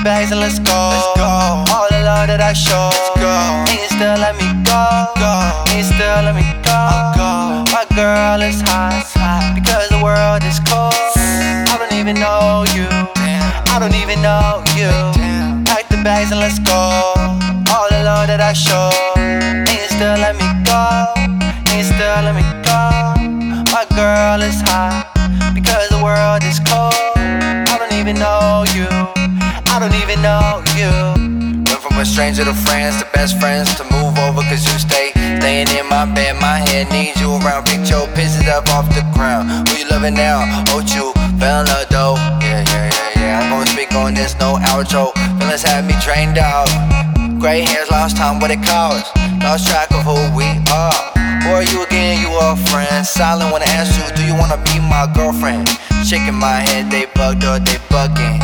bags and let's go. All the love that I show. And you still let me go. And you still let me go. My girl is hot because the world is cold. I don't even know you. I don't even know you. Pack the bags and let's go. All the love that I show. And you still let me go. And you still let me go. My girl is hot because the world is cold. I don't even know you. I don't even know you. Went from a stranger to friends, to best friends, to move over cause you staying in my bed. My head needs you around. Pick your pieces up off the ground. Who you loving now? Oh, you fell in love though. Yeah. I'm gonna speak on this, no outro. Feelings have me drained out. Gray hairs, lost time, what it costs. Lost track of who we are. Who are you again? You are a friend. Silent when I ask you, do you wanna be my girlfriend? Shaking my head, they bugged or they bugging.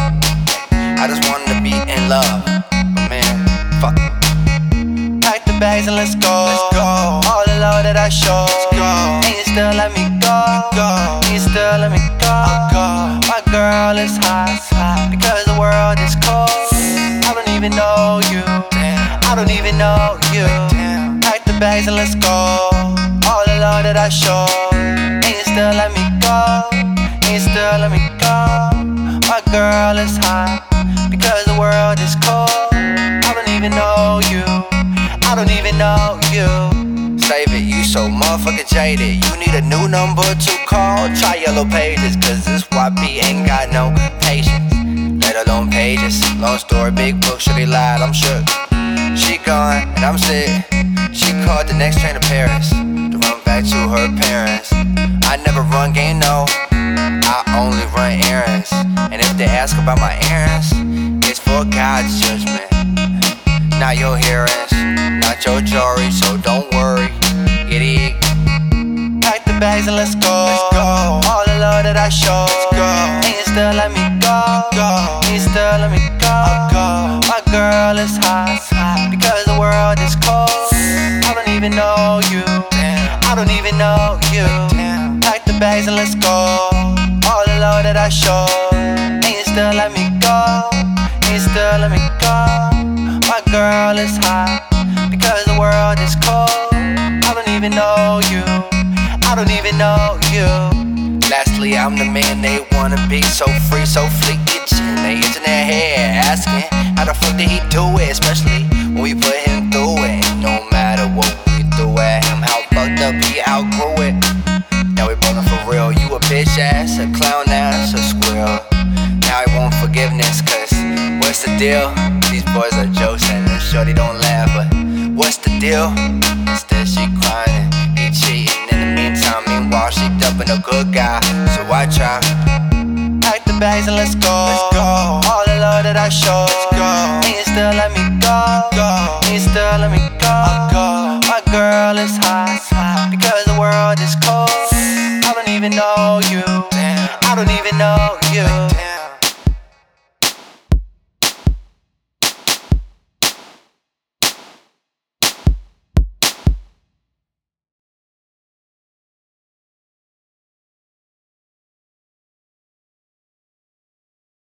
I just wanted to be in love, but man, fuck it. Pack the bags and let's go. All the love that I show. And you still let me go. And you still let me go. My girl is hot because the world is cold. I don't even know you. I don't even know you. Pack the bags and let's go. All the love that I show. And you still let me go. And you still let me go. My girl is hot because the world is cold. I don't even know you. I don't even know you. Save it, you so motherfucking jaded. You need a new number to call. Try Yellow Pages, cause this YP ain't got no patience, let alone pages. Long story, big book, sure they lied, I'm shook. She gone, and I'm sick. She caught the next train to Paris to run back to her parents. I never run game, no, I only run errands. And if they ask about my errands, it's for God's judgment, not your hearings, not your jury, so don't worry, idiot. Pack the bags and let's go. All the love that I show. And you still let me go. And you still let me go. My girl is hot because the world is cold. I don't even know you. I don't even know you. Pack the bags and let's go. All the love that I show. And you still let me go. And you still let me go. My girl is hot because the world is cold. I don't even know you. I don't even know you. Lastly, I'm the man they wanna be. So free, so fleet, itching. They itching their head, asking how the fuck did he do it? Especially when we put him through it. No matter what we threw at him, how fucked up he outgrew it. Now we ballin' for real. You a bitch ass, a clown ass, a squirrel. Now I want forgiveness, cause what's the deal? These boys are jokes and this shorty don't laugh, but what's the deal? Instead she crying, he cheating. In the meantime, meanwhile she dumping a good guy, so I try. Pack the bags and let's go. All the love that I show. And you still let me go. And you still let me go. My girl is hot because the world is cold. I don't even know you. I don't even know you.